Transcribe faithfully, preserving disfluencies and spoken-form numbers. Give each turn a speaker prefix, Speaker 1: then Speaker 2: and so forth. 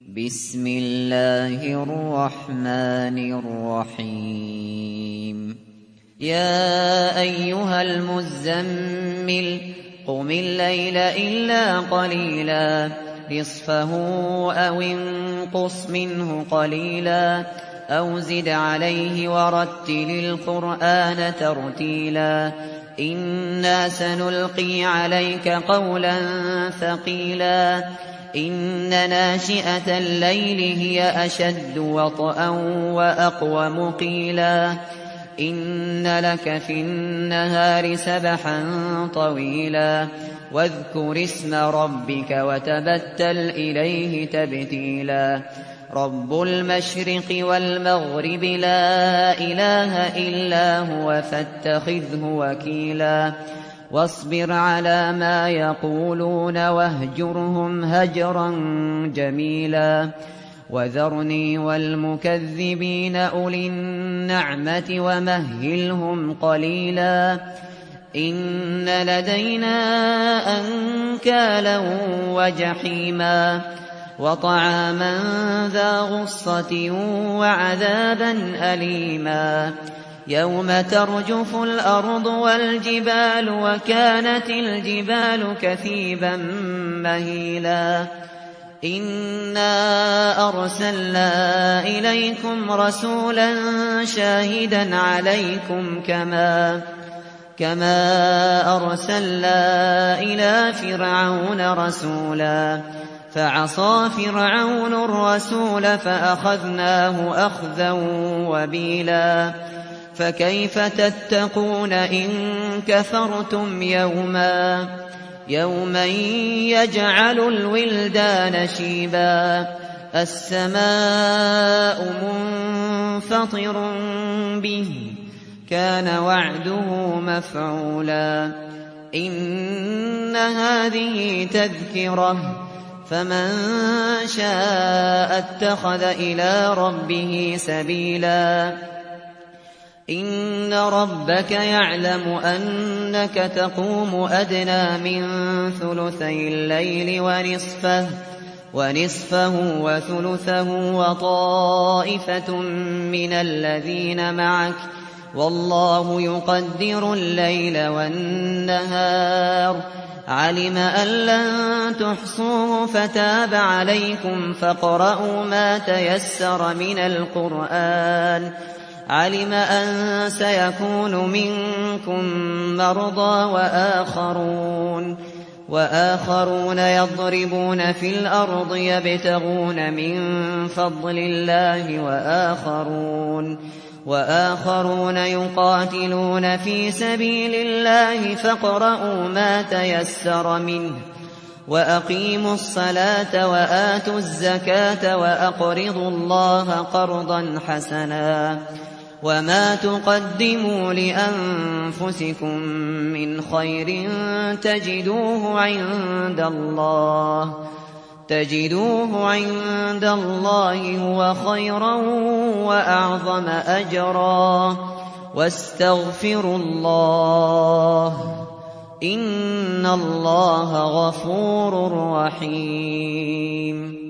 Speaker 1: بسم الله الرحمن الرحيم يا أيها المزمل قم الليل إلا قليلا نصفه أو انقص منه قليلا أو زد عليه ورتل القرآن ترتيلا إنا سنلقي عليك قولا ثقيلا إن ناشئة الليل هي أشد وطئا وأقوم قيلا إن لك في النهار سبحا طويلا واذكر اسم ربك وتبتل إليه تبتيلا رب المشرق والمغرب لا إله إلا هو فاتخذه وكيلا واصبر على ما يقولون واهجرهم هجرا جميلا وذرني والمكذبين أولي النعمة ومهلهم قليلا إن لدينا أنكالا وجحيما وطعاما ذا غصة وعذابا أليما يوم ترجف الأرض والجبال وكانت الجبال كثيبا مهيلا إنا أرسلنا إليكم رسولا شاهدا عليكم كما كما أرسلنا إلى فرعون رسولا فعصى فرعون الرسول فأخذناه أخذا وبيلا فكيف تتقون إن كفرتم يوما يوما يجعل الولدان شيبا السماء منفطر به كان وعده مفعولا إن هذه تذكرة فمن شاء اتخذ إلى ربه سبيلا إن ربك يعلم أنك تقوم أدنى من ثلثي الليل ونصفه ونصفه وثلثه وطائفة من الذين معك والله يقدر الليل والنهار علم أن لن تحصوه فتاب عليكم فاقرؤوا ما تيسر من القرآن علم أن سيكون منكم مرضى وآخرون وآخرون يضربون في الأرض يبتغون من فضل الله وآخرون وآخرون يقاتلون في سبيل الله فاقرؤوا ما تيسر منه وأقيموا الصلاة وآتوا الزكاة وأقرضوا الله قرضا حسنا وما تقدموا لأنفسكم من خير تجدوه عند الله تجدوه عند الله هو خيرا وأعظم أجرا واستغفروا الله إن الله غفور رحيم